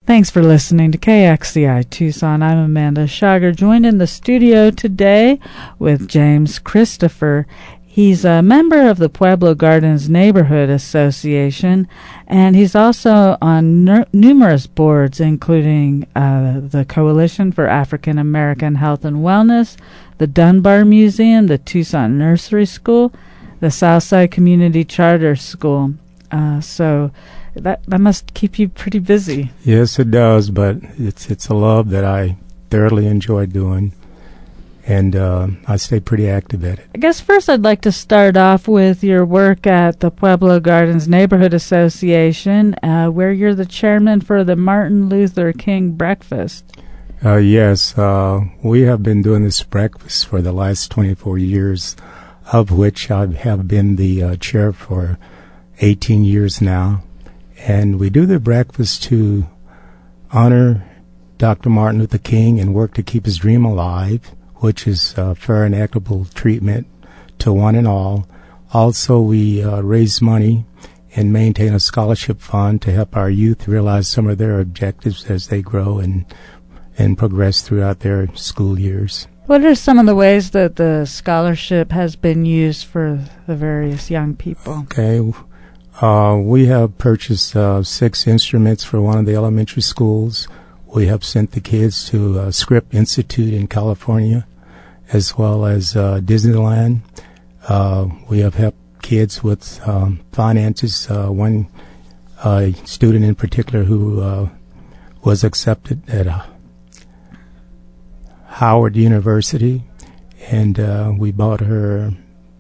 Thanks for listening to KXCI Tucson. I'm Amanda Schager, joined in the studio today with James Christopher. He's a member of the Pueblo Gardens Neighborhood Association, and he's also on numerous boards, including the Coalition for African American Health and Wellness, the Dunbar Museum, the Tucson Nursery School, the Southside Community Charter School. So that must keep you pretty busy. Yes, it does, but it's a love that I thoroughly enjoy doing, and I stay pretty active at it. I guess first I'd like to start off with your work at the Pueblo Gardens Neighborhood Association, where you're the chairman for the Martin Luther King Breakfast. Yes, we have been doing this breakfast for the last 24 years, of which I have been the chair for 18 years now. And we do the breakfast to honor Dr. Martin Luther King and work to keep his dream alive, which is fair and equitable treatment to one and all. Also, we raise money and maintain a scholarship fund to help our youth realize some of their objectives as they grow and progress throughout their school years. What are some of the ways that the scholarship has been used for the various young people? Okay. We have purchased 6 instruments for one of the elementary schools. We have sent the kids to Script Institute in California, as well as Disneyland. We have helped kids with finances. One student in particular who was accepted at Howard University, and we bought her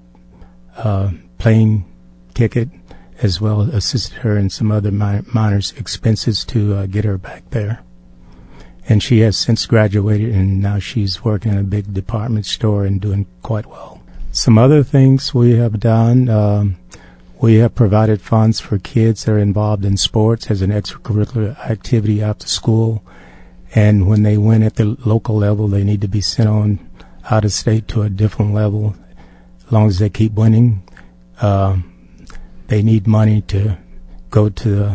plane ticket, as well as assisted her in some other minor expenses to get her back there. And she has since graduated, and now she's working in a big department store and doing quite well. Some other things we have done, we have provided funds for kids that are involved in sports as an extracurricular activity after school. And when they win at the local level, they need to be sent on out of state to a different level. As long as they keep winning, they need money to go to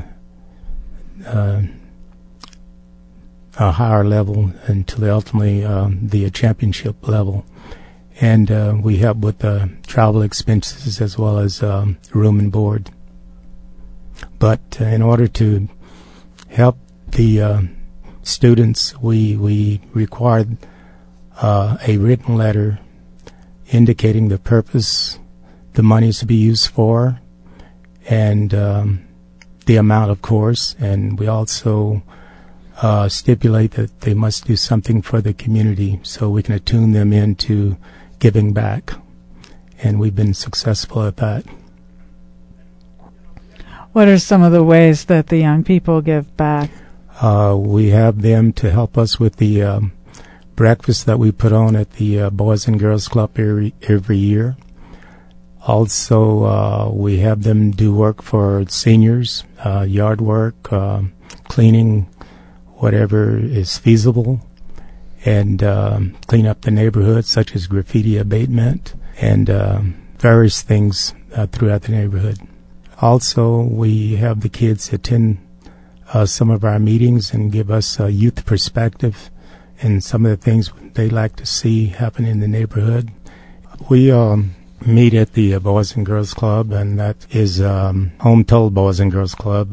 a higher level until ultimately the championship level. And we help with travel expenses as well as room and board. But in order to help the students, we required a written letter indicating the purpose the money is to be used for, and the amount, of course. And we also stipulate that they must do something for the community so we can attune them into giving back. And we've been successful at that. What are some of the ways that the young people give back? We have them to help us with the breakfast that we put on at the Boys and Girls Club every year. Also, we have them do work for seniors, yard work, cleaning, whatever is feasible, and clean up the neighborhood, such as graffiti abatement and various things throughout the neighborhood. Also, we have the kids attend some of our meetings and give us a youth perspective and some of the things they like to see happen in the neighborhood. We meet at the Boys and Girls Club, and that is Home Told Boys and Girls Club,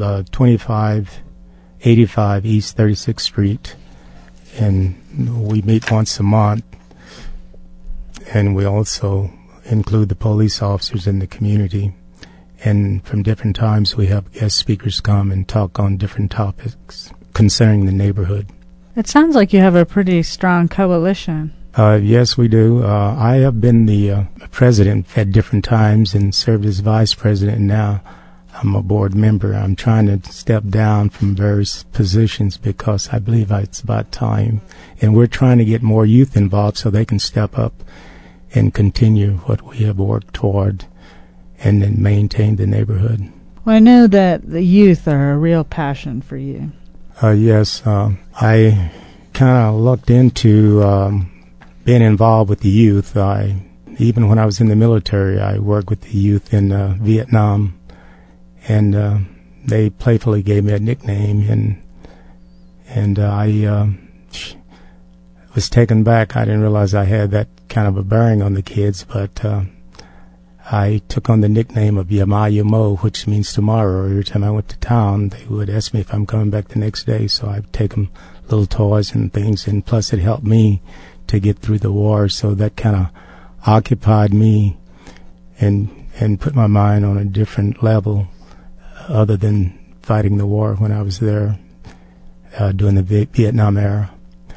2585 East 36th Street. And we meet once a month, and we also include the police officers in the community. And from different times, we have guest speakers come and talk on different topics concerning the neighborhood. It sounds like you have a pretty strong coalition. Yes, we do. I have been the president at different times and served as vice president, and now I'm a board member. I'm trying to step down from various positions because I believe it's about time. And we're trying to get more youth involved so they can step up and continue what we have worked toward and then maintain the neighborhood. Well, I know that the youth are a real passion for you. Yes. I kind of looked into being involved with the youth. Even when I was in the military, I worked with the youth in Vietnam, and they playfully gave me a nickname, and And I was taken back. I didn't realize I had that kind of a bearing on the kids, but I took on the nickname of Yama-Yamo, which means tomorrow. Every time I went to town, they would ask me if I'm coming back the next day, so I'd take them little toys and things, and plus it helped me to get through the war, so that kind of occupied me and put my mind on a different level other than fighting the war when I was there during the Vietnam era.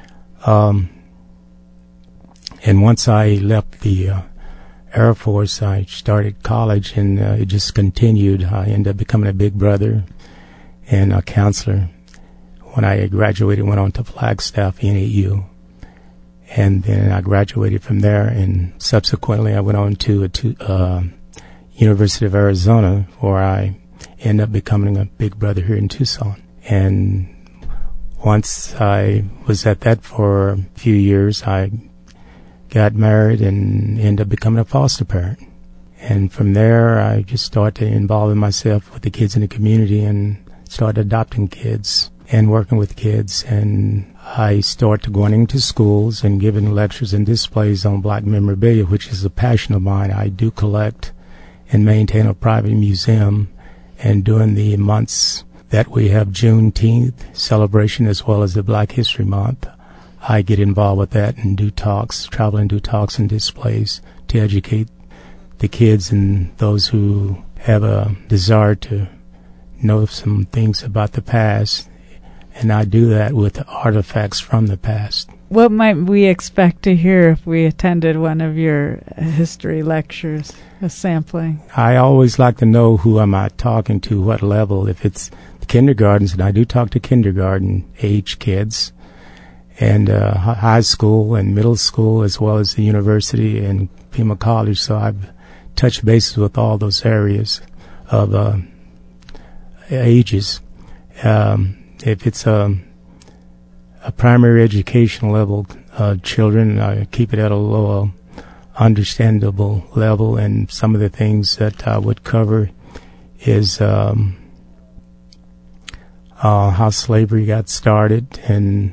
And once I left the Air Force, I started college, and it just continued. I ended up becoming a big brother and a counselor. When I graduated, went on to Flagstaff, NAU. And then I graduated from there, and subsequently I went on to University of Arizona, where I ended up becoming a big brother here in Tucson. And once I was at that for a few years, I got married and ended up becoming a foster parent. And from there, I just started involving myself with the kids in the community and started adopting kids and working with kids. And I started going into schools and giving lectures and displays on Black memorabilia, which is a passion of mine. I do collect and maintain a private museum, and during the months that we have Juneteenth celebration as well as the Black History Month, I get involved with that and do talks, travel and do talks and displays to educate the kids and those who have a desire to know some things about the past. And I do that with artifacts from the past. What might we expect to hear if we attended one of your history lectures, a sampling? I always like to know who am I talking to, what level. If it's the kindergartens, and I do talk to kindergarten age kids, and high school and middle school, as well as the university and Pima College. So I've touched bases with all those areas of ages. If it's a primary education level children, I keep it at a low, understandable level. And some of the things that I would cover is how slavery got started, and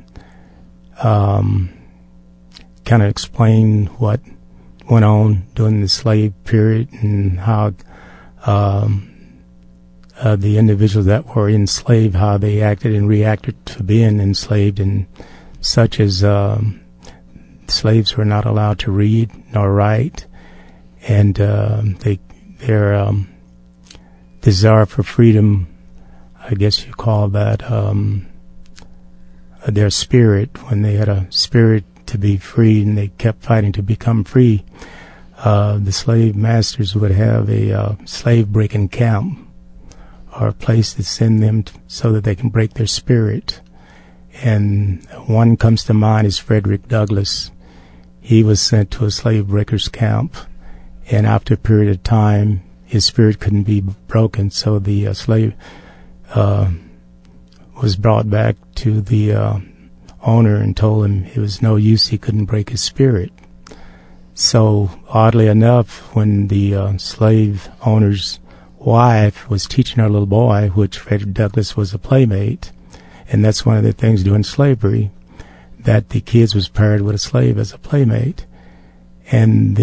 kind of explain what went on during the slave period and how the individuals that were enslaved, how they acted and reacted to being enslaved, and such as slaves were not allowed to read nor write, and their desire for freedom, I guess you call that their spirit, when they had a spirit to be free and they kept fighting to become free. The slave masters would have a slave breaking camp, or a place to send them so that they can break their spirit. And one comes to mind is Frederick Douglass. He was sent to a slave breakers camp, and after a period of time, his spirit couldn't be broken, so the slave was brought back to the owner and told him it was no use, he couldn't break his spirit. So oddly enough, when the slave owner's wife was teaching her little boy, which Frederick Douglass was a playmate, and that's one of the things during slavery, that the kids was paired with a slave as a playmate. And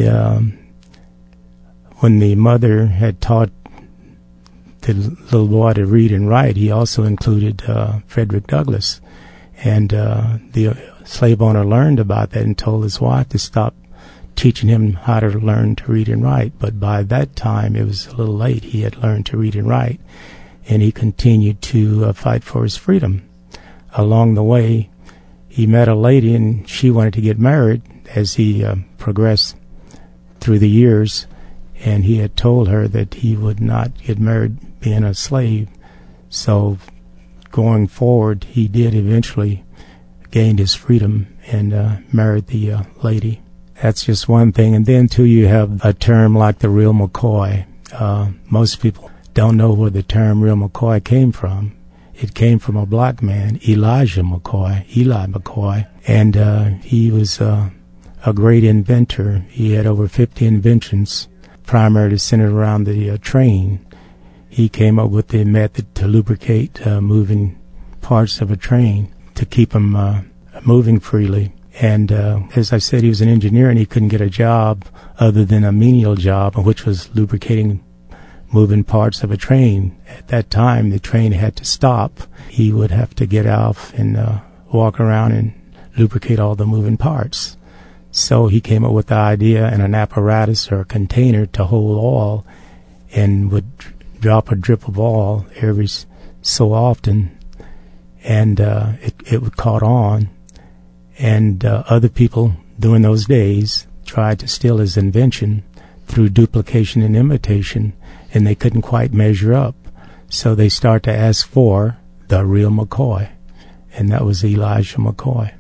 when the mother had taught the little boy to read and write, he also included Frederick Douglass. And the slave owner learned about that and told his wife to stop teaching him how to learn to read and write. But by that time, it was a little late. He had learned to read and write, and he continued to fight for his freedom. Along the way, he met a lady, and she wanted to get married as he progressed through the years, and he had told her that he would not get married being a slave. So going forward, he did eventually gain his freedom and married the lady. That's just one thing. And then, too, you have a term like the real McCoy. Most people don't know where the term real McCoy came from. It came from a black man, Eli McCoy, and he was a great inventor. He had over 50 inventions, primarily centered around the train. He came up with the method to lubricate moving parts of a train to keep him moving freely. And as I said, he was an engineer, and he couldn't get a job other than a menial job, which was lubricating moving parts of a train. At that time, the train had to stop. He would have to get off and walk around and lubricate all the moving parts. So he came up with the idea and an apparatus or a container to hold oil, and would drop a drip of oil every so often, and it would caught on. And other people during those days tried to steal his invention through duplication and imitation, and they couldn't quite measure up. So they start to ask for the real McCoy, and that was Elijah McCoy.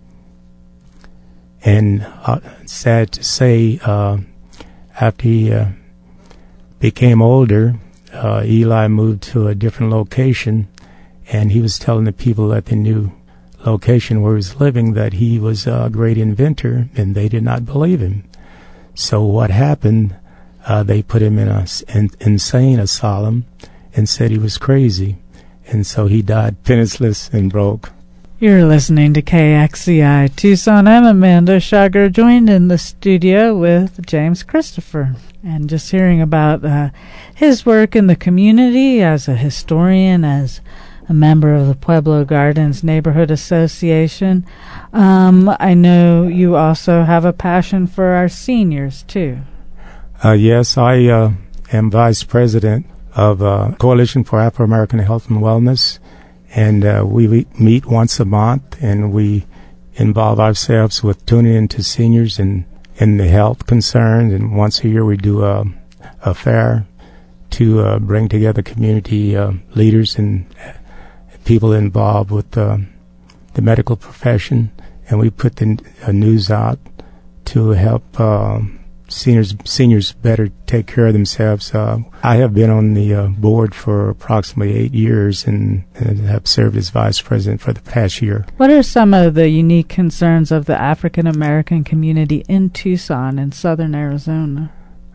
And sad to say, after he became older, Eli moved to a different location, and he was telling the people at the new location where he was living that he was a great inventor, and they did not believe him. So what happened, they put him in an insane asylum and said he was crazy, and so he died penniless and broke. You're listening to KXCI Tucson. I'm Amanda Schager, joined in the studio with James Christopher, and just hearing about his work in the community as a historian, as a member of the Pueblo Gardens Neighborhood Association. I know you also have a passion for our seniors, too. Yes, I am vice president of Coalition for Afro-American Health and Wellness, and we meet once a month, and we involve ourselves with tuning into seniors and in the health concerns, and once a year we do a fair to bring together community leaders and people involved with the medical profession, and we put the news out to help seniors better take care of themselves. I have been on the board for approximately 8 years and have served as vice president for the past year. What are some of the unique concerns of the African American community in Tucson and southern Arizona?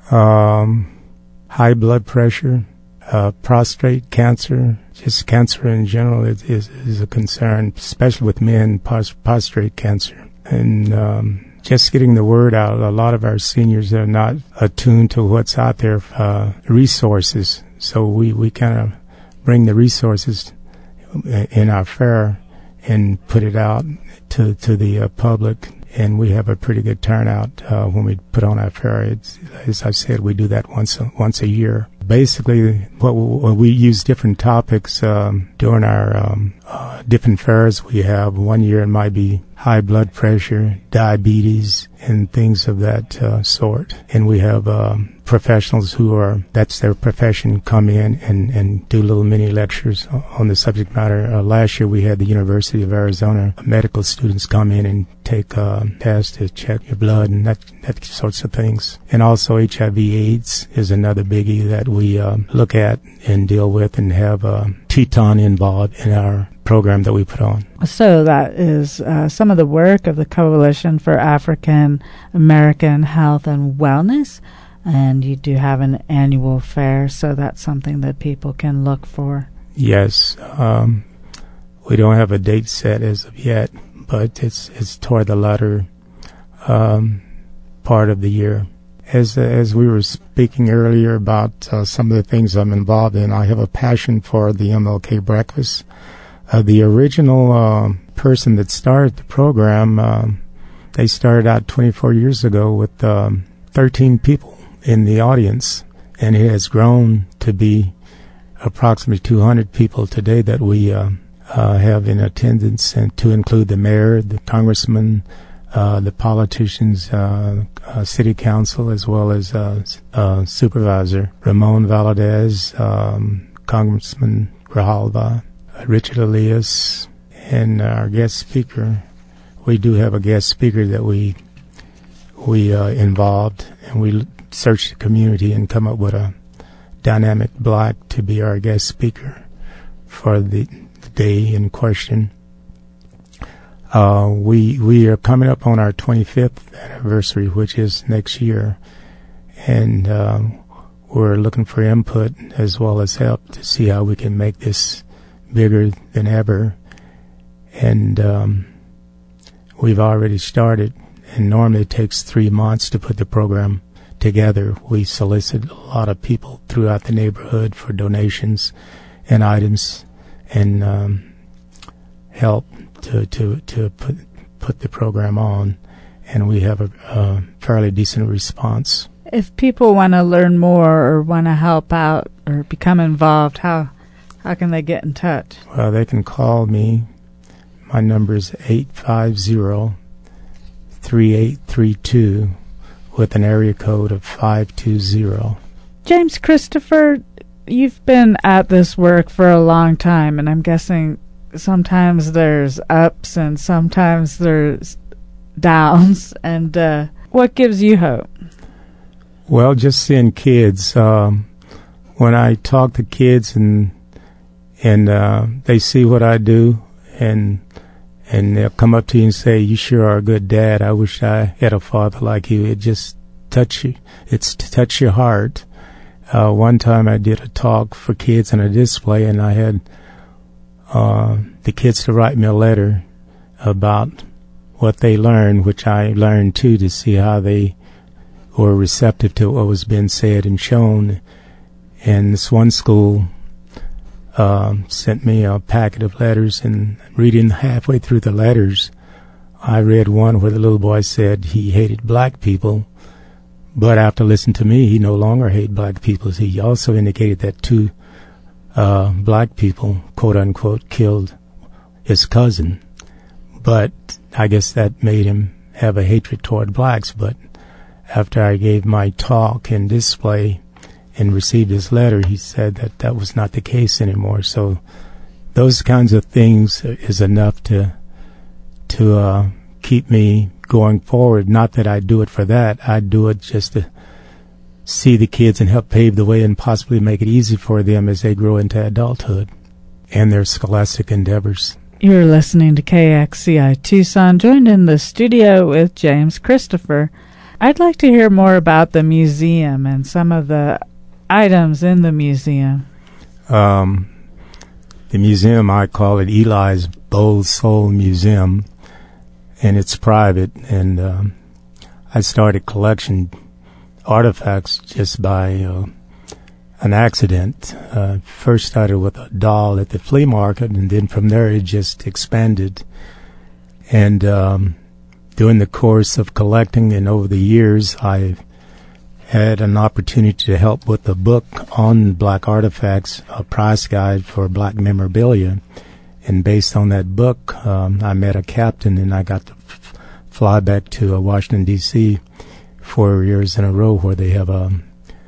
High blood pressure, prostate cancer, just cancer in general is a concern, especially with men, prostate cancer. And just getting the word out. A lot of our seniors are not attuned to what's out there, resources. So we kind of bring the resources in our fair and put it out to the public. And we have a pretty good turnout when we put on our fair. As I said, we do that once a year. Basically, we use different topics during our different fairs we have. One year it might be high blood pressure, diabetes, and things of that sort. And we have professionals that's their profession, come in and do little mini lectures on the subject matter. Last year we had the University of Arizona medical students come in and take tests to check your blood and that sorts of things. And also HIV/AIDS is another biggie that we look at and deal with, and have Teton involved in our program that we put on. So that is some of the work of the Coalition for African American Health and Wellness, and you do have an annual fair, so that's something that people can look for. Yes. We don't have a date set as of yet, but it's toward the latter part of the year. As we were speaking earlier about some of the things I'm involved in, I have a passion for the MLK breakfast. The original person that started the program, they started out 24 years ago with 13 people in the audience, and it has grown to be approximately 200 people today that we have in attendance, and to include the mayor, the congressman, the politicians, city council, as well as supervisor Ramon Valadez, Congressman Grijalva, Richard Elias, and our guest speaker. We do have a guest speaker that we involved, and we searched the community and come up with a dynamic black to be our guest speaker for the day in question. We are coming up on our 25th anniversary, which is next year, and we're looking for input as well as help to see how we can make this bigger than ever. And we've already started, and normally it takes 3 months to put the program together. We solicit a lot of people throughout the neighborhood for donations and items and help to put the program on, and we have a fairly decent response. If people want to learn more or want to help out or become involved, how can they get in touch? Well, they can call me. My number is 850-3832 with an area code of 520. James Christopher, you've been at this work for a long time, and I'm guessing sometimes there's ups and sometimes there's downs. And what gives you hope? Well, just seeing kids. When I talk to kids and they see what I do, and they'll come up to you and say, "You sure are a good dad. I wish I had a father like you." It just touch you. It's to touch your heart. One time I did a talk for kids on a display, and I had the kids to write me a letter about what they learned, which I learned too, to see how they were receptive to what was being said and shown. And this one school sent me a packet of letters, and reading halfway through the letters, I read one where the little boy said he hated black people, but after listening to me, he no longer hated black people. He also indicated that 2 black people, quote unquote, killed his cousin. But I guess that made him have a hatred toward blacks. But after I gave my talk and display and received his letter, he said that that was not the case anymore. So those kinds of things is enough to keep me going forward. Not that I do it for that. I do it just to see the kids and help pave the way and possibly make it easy for them as they grow into adulthood and their scholastic endeavors. You're listening to KXCI Tucson, joined in the studio with James Christopher. I'd like to hear more about the museum and some of the items in the museum. The museum, I call it Eli's Bold Soul Museum, and it's private. And I started collecting artifacts just by an accident. First started with a doll at the flea market, and then from there it just expanded. And during the course of collecting and over the years, I've had an opportunity to help with a book on black artifacts, a price guide for black memorabilia. And based on that book, I met a captain, and I got to fly back to Washington, D.C. 4 years in a row, where they have a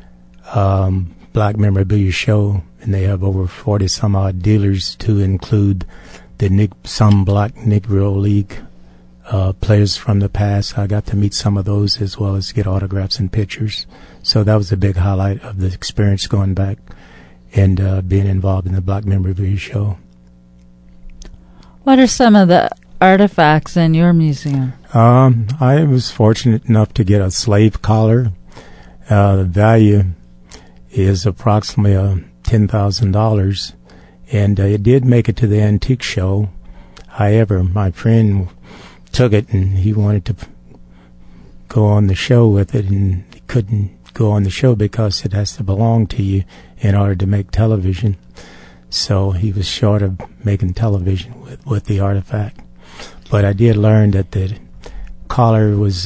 black memorabilia show, and they have over 40-some-odd dealers, to include some black Negro League players from the past. I got to meet some of those, as well as get autographs and pictures. So that was a big highlight of the experience, going back and being involved in the black memorabilia show. What are some of the artifacts in your museum? I was fortunate enough to get a slave collar. The value is approximately $10,000, and it did make it to the antique show. However, my friend took it, and he wanted to go on the show with it, and he couldn't go on the show because it has to belong to you in order to make television. So he was short of making television with the artifact. But I did learn that the collar was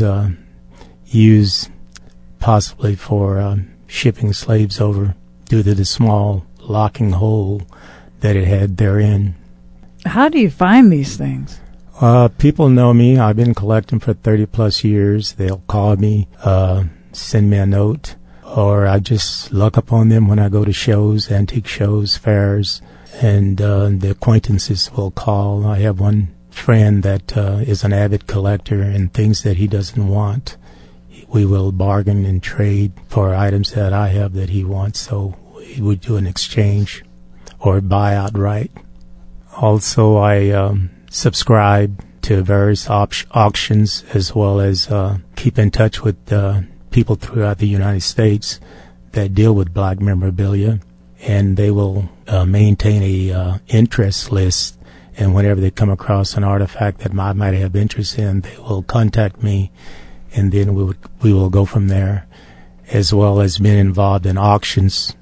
used possibly for shipping slaves over due to the small locking hole that it had therein. How do you find these things? People know me. I've been collecting for 30-plus years. They'll call me, send me a note, or I just look up on them when I go to shows, antique shows, fairs, and the acquaintances will call. I have one friend that is an avid collector, and things that he doesn't want, we will bargain and trade for items that I have that he wants, so we would do an exchange or buy outright. Also, I subscribe to various auctions, as well as keep in touch with people throughout the United States that deal with black memorabilia, and they will maintain a interest list, And whenever they come across an artifact that I might have interest in, they will contact me, and then we will go from there, as well as being involved in auctions,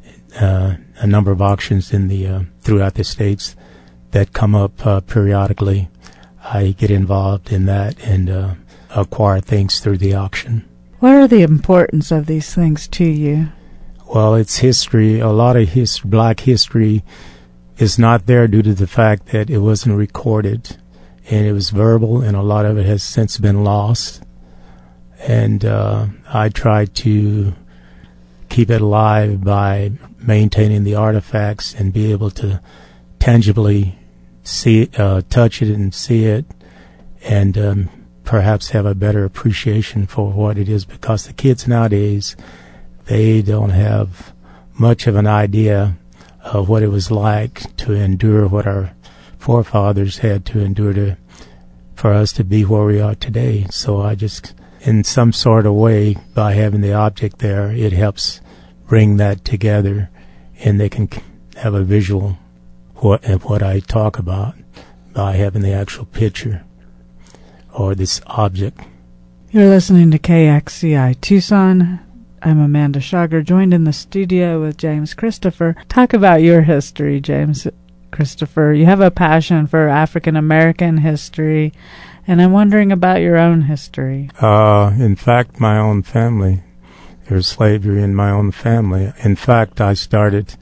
a number of auctions in the throughout the states that come up periodically. I get involved in that and acquire things through the auction. What are the importance of these things to you? Well, it's history. A lot of black history is not there due to the fact that it wasn't recorded, and it was verbal, and a lot of it has since been lost. And I try to keep it alive by maintaining the artifacts and be able to tangibly see it, touch it and see it, and perhaps have a better appreciation for what it is, because the kids nowadays, they don't have much of an idea of what it was like to endure what our forefathers had to endure for us to be where we are today. So I just, in some sort of way, by having the object there, it helps bring that together, and they can have a visual of what I talk about by having the actual picture or this object. You're listening to KXCI Tucson. I'm Amanda Schager, joined in the studio with James Christopher. Talk about your history, James Christopher. You have a passion for African American history, and I'm wondering about your own history. In fact, my own family. There's slavery in my own family. In fact, I started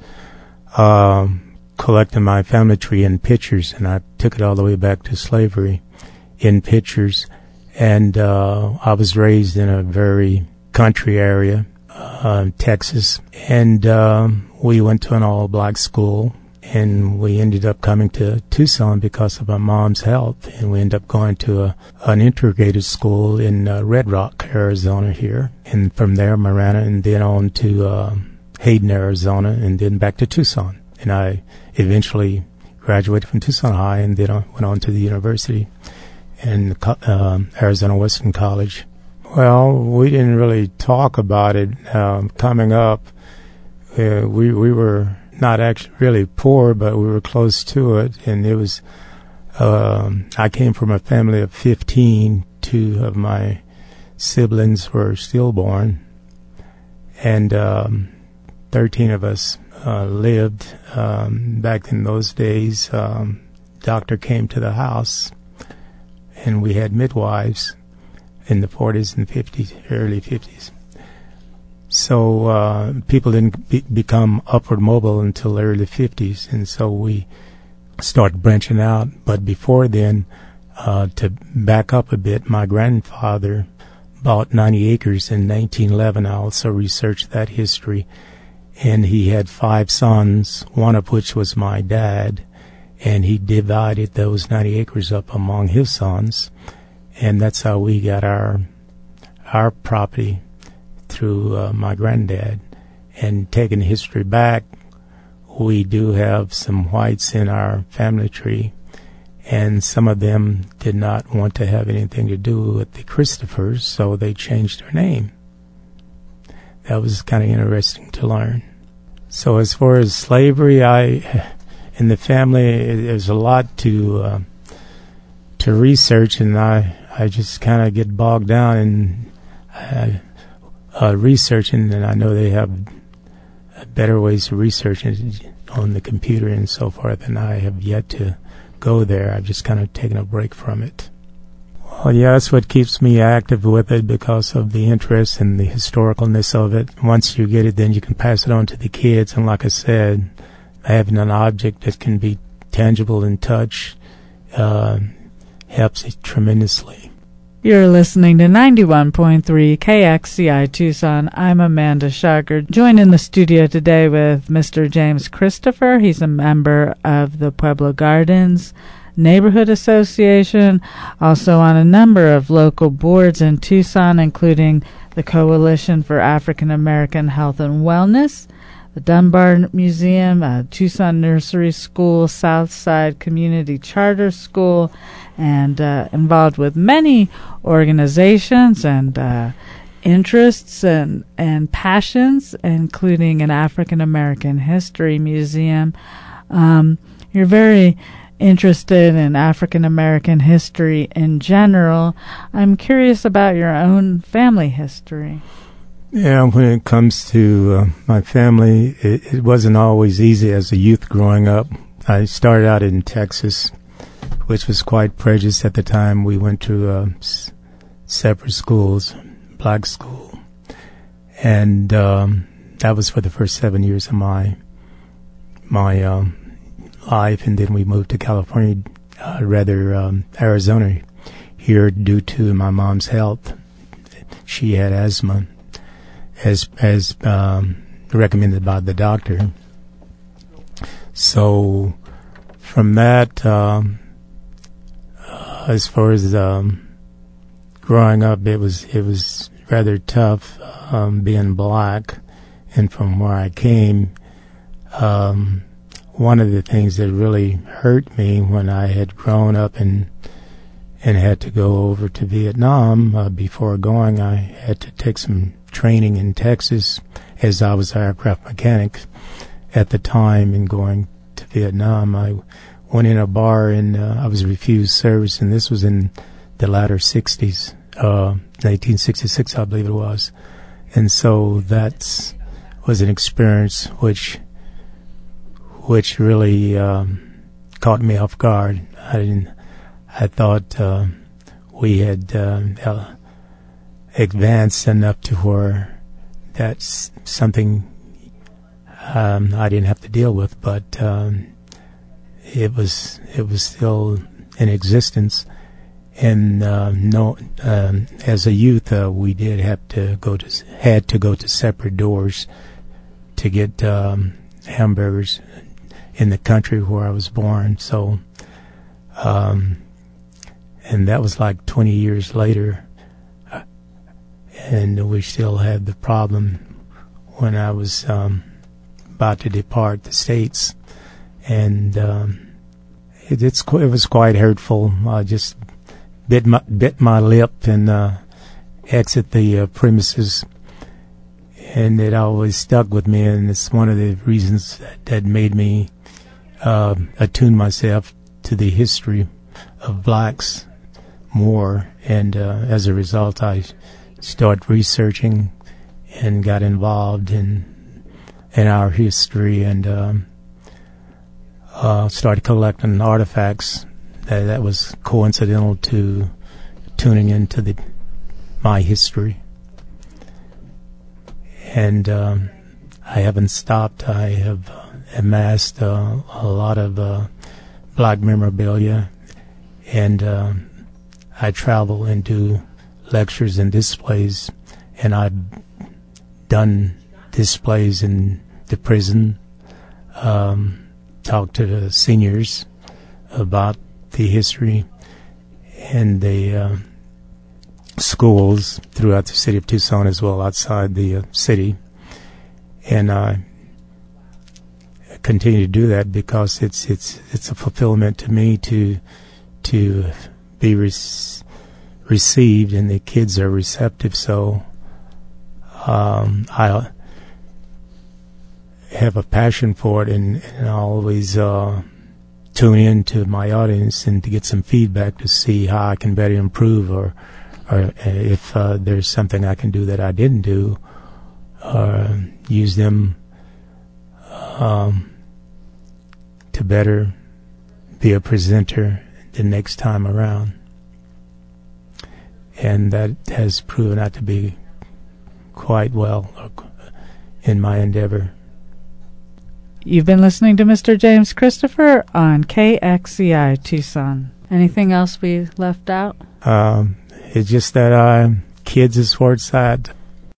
collecting my family tree in pictures, and I took it all the way back to slavery in pictures. And I was raised in a very country area, Texas, and we went to an all-black school, and we ended up coming to Tucson because of my mom's health, and we ended up going to an integrated school in Red Rock, Arizona here, and from there Marana, and then on to Hayden, Arizona, and then back to Tucson. And I eventually graduated from Tucson High, and then I went on to the university and Arizona Western College. Well, we didn't really talk about it coming up. We were not actually really poor, but we were close to it, and it was. I came from a family of 15. 2 of my siblings were stillborn, and 13 of us lived. Back in those days, doctor came to the house, and we had midwives in the 40s and 50s, early 50s. So people didn't become upward mobile until the early 50s, and so we started branching out. But before then, to back up a bit, my grandfather bought 90 acres in 1911. I also researched that history, and he had 5 sons, one of which was my dad, and he divided those 90 acres up among his sons, and that's how we got our property through my granddad. And taking history back, we do have some whites in our family tree, and some of them did not want to have anything to do with the Christophers, so they changed their name. That was kind of interesting to learn. So as far as slavery, in the family, there's a lot to research, and I just kind of get bogged down in researching, and I know they have better ways to research it on the computer and so forth, and I have yet to go there. I've just kind of taken a break from it. Well, yeah, that's what keeps me active with it, because of the interest and the historicalness of it. Once you get it, then you can pass it on to the kids, and like I said, having an object that can be tangible in touch helps it tremendously. You're listening to 91.3 KXCI Tucson. I'm Amanda Schager, joined in the studio today with Mr. James Christopher. He's a member of the Pueblo Gardens Neighborhood Association, also on a number of local boards in Tucson, including the Coalition for African American Health and Wellness, the Dunbar Museum, Tucson Nursery School, Southside Community Charter School, and involved with many organizations and interests and passions, including an African American History Museum. You're very interested in African American history in general. I'm curious about your own family history. Yeah, when it comes to my family, it wasn't always easy as a youth growing up. I started out in Texas, which was quite prejudiced at the time. We went to separate schools, black school, and that was for the first 7 years of my life, and then we moved to California, Arizona, here due to my mom's health. She had asthma, as recommended by the doctor. So from that, as far as growing up, it was rather tough being black, and from where I came. One of the things that really hurt me when I had grown up and had to go over to Vietnam, before going, I had to take some training in Texas, as I was an aircraft mechanic at the time. And going to Vietnam, I went in a bar and I was refused service, and this was in the latter 60s, 1966, I believe it was. And so that was an experience which really caught me off guard. I thought we had advanced enough to where that's something I didn't have to deal with, but it was still in existence. And as a youth, we did had to go to separate doors to get hamburgers in the country where I was born. So, and that was like 20 years later, and we still had the problem when I was about to depart the States, and it was quite hurtful. I just bit my lip and exit the premises. And it always stuck with me, and it's one of the reasons that made me attune myself to the history of blacks more. And as a result, I started researching and got involved in our history, and started collecting artifacts that was coincidental to tuning into my history. And I haven't stopped. I have amassed a lot of black memorabilia, and I travel and do lectures and displays, and I've done displays in the prison, talked to the seniors about the history, and the schools throughout the city of Tucson, as well outside the city. And I continue to do that because it's a fulfillment to me to be received, and the kids are receptive. So I have a passion for it, and I always tune in to my audience and to get some feedback to see how I can better improve, or if there's something I can do that I didn't do, use them to better be a presenter the next time around. And that has proven out to be quite well in my endeavor. You've been listening to Mr. James Christopher on KXCI Tucson. Anything else we left out? It's just that kids is where it's at.